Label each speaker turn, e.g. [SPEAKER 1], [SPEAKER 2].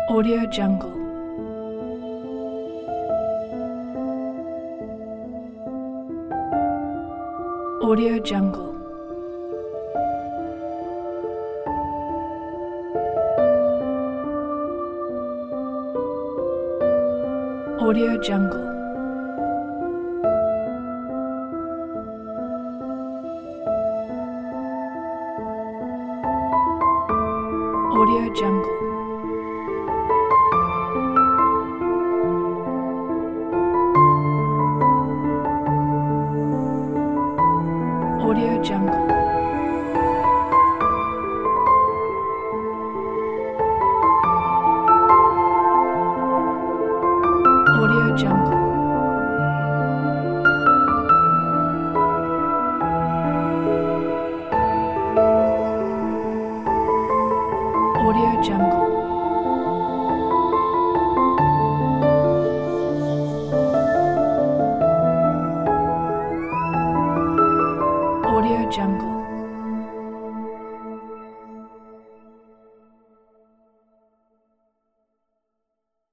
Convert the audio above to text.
[SPEAKER 1] Audio Jungle. Audio Jungle. Audio Jungle. Audio Jungle. Audio Jungle. Audio Jungle. Audio Jungle. Audio Jungle.